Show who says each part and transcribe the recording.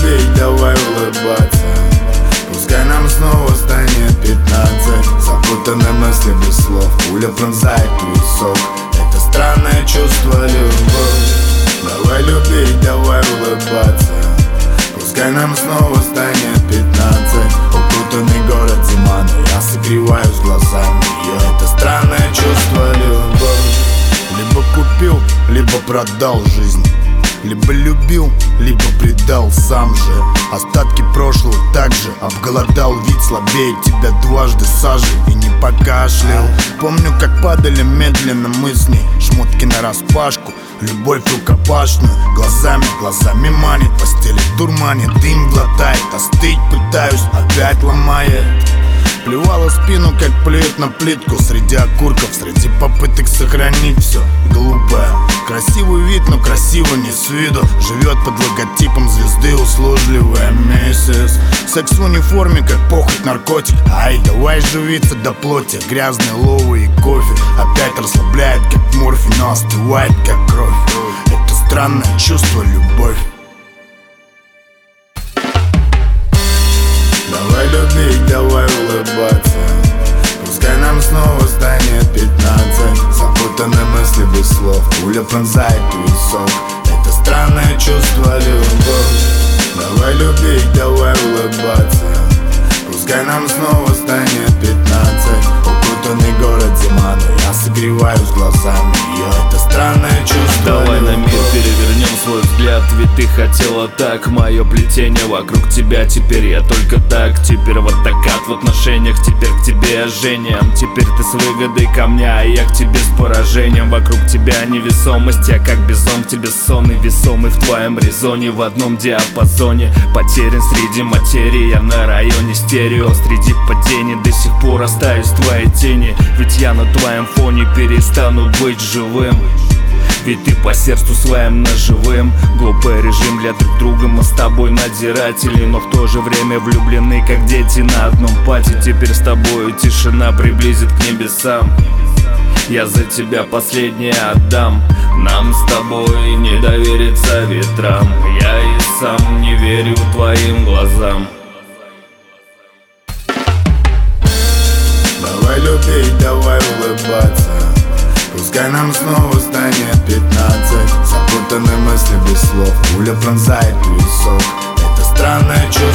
Speaker 1: любить, давай улыбаться. Пускай нам снова станет 15. Запутанные мысли без слов, пуля пронзает висок. Это странное чувство, любовь. Давай любить, давай улыбаться. Пускай нам снова станет 15. Укутанный город зима, но я согреваюсь глазами ее. Это странное чувство, любовь. Либо купил, либо продал жизнь. Либо любил, либо предал сам же. Остатки прошлого также обголодал, ведь слабее тебя дважды сажи и не покашлял. Помню, как падали медленно мы с ней, шмотки нараспашку, любовь рукопашную. Глазами манит, постели дурманит, дым глотает, остыть пытаюсь, опять ломает. Плевала в спину, как плюет на плитку. Среди окурков, среди попыток сохранить все глупое. Красивый вид, но красиво не с виду. Живет под логотипом звезды услужливая миссис. Секс в униформе, как похоть, наркотик. Ай, давай живиться до плоти. Грязные ловы и кофе опять расслабляет, как морфий, но остывает, как кровь. Это странное чувство, любовь. Давай любить, давай улыбаться. Пускай нам снова станет 15. Запутанные мысли без слов, пуля пронзает висок. Это странное чувство, любовь. Давай любить, давай улыбаться. Пускай нам снова станет 15. Укутанный город зима, но я согреваюсь глазами ее. Это странное чувство,
Speaker 2: давай
Speaker 1: любовь.
Speaker 2: на мир перевернем свой взгляд, ведь ты хотела так. Мое плетение вокруг тебя, теперь я только так. Теперь вот откат в отношениях, теперь к тебе Женя. Теперь ты с выгодой ко мне, а я к тебе с поражением. Вокруг тебя невесомость, я как бизон к тебе сонный, весомый в твоем резоне. В одном диапазоне, потерян среди материи. Я на районе стерео, среди падений до сих пор остаюсь в твоей тени. Ведь я на твоем фоне перестану быть живым. Ведь ты по сердцу своим наживым. Глупый режим для друг друга, мы с тобой надзиратели, но в то же время влюблены, как дети на одном пати. Теперь с тобою тишина приблизит к небесам. Я за тебя последнее отдам. Нам с тобой не довериться ветрам. Я и сам не верю твоим глазам.
Speaker 1: Давай любить, давай улыбаться. Пускай нам снова станет 15. Запутанные мысли без слов, пуля пронзает висок. Это странное чувство.